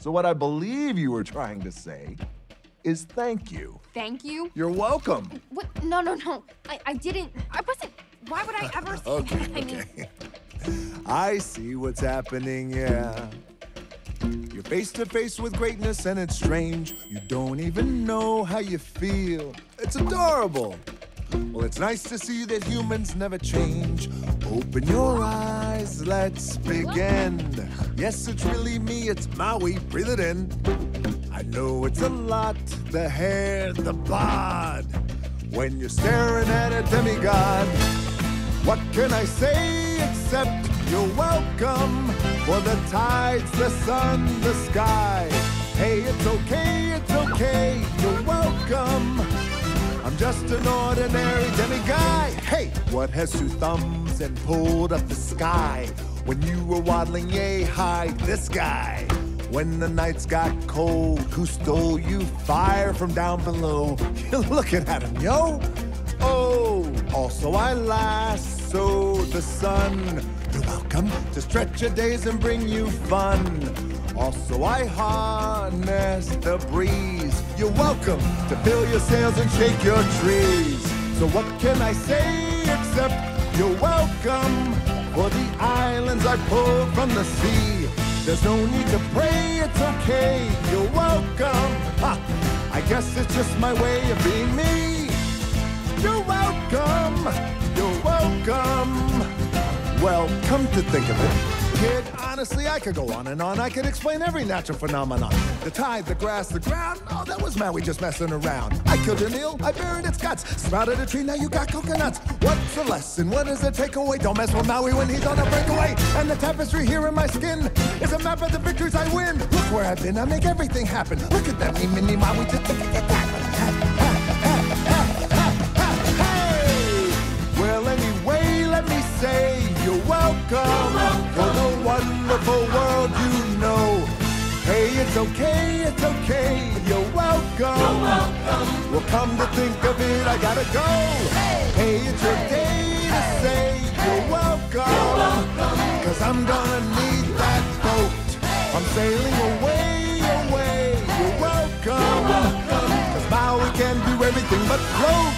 So what I believe you were trying to say is thank you. Thank you? You're welcome. What? No. I didn't. I wasn't. Why would I ever say that? I mean, I see what's happening, yeah. You're face to face with greatness and it's strange. You don't even know how you feel. It's adorable. Well, it's nice to see that humans never change. Open your eyes, let's begin. Yes, it's really me, it's Maui, breathe it in. I know it's a lot, the hair, the bod. When you're staring at a demigod, what can I say except you're welcome? For the tides, the sun, the sky. Hey, it's okay, you're welcome. I'm just an ordinary demiguy. Hey, what has two thumbs and pulled up the sky? When you were waddling yay high, this guy. When the nights got cold, who stole you fire from down below? You're looking at him, yo. Oh, also I lasso the sun. You're welcome to stretch your days and bring you fun. Also I harness the breeze. You're welcome to fill your sails and shake your trees. So what can I say except you're welcome for the islands I pulled from the sea. There's no need to pray, it's okay, you're welcome. Ha, I guess it's just my way of being me. You're welcome, you're welcome. Well, come to think of it, kid, honestly, I could go on and on. I could explain every natural phenomenon. The tide, the grass, the ground. Oh, that was Maui just messing around. I killed an eel, I buried its guts. Sprouted a tree, now you got coconuts. What's the lesson? What is the takeaway? Don't mess with Maui when he's on a breakaway. And the tapestry here in my skin is a map of the victories I win. Look where I've been, I make everything happen. Look at that, me, mini Maui, just look at that. Well, anyway, let me say you're welcome for the wonderful world you know. Hey, it's okay, you're welcome. Well, come to think of it, I gotta go. Hey, it's your day to say you're welcome. Cause I'm gonna need that boat. I'm sailing away, you're welcome. Cause Maui can do everything but float.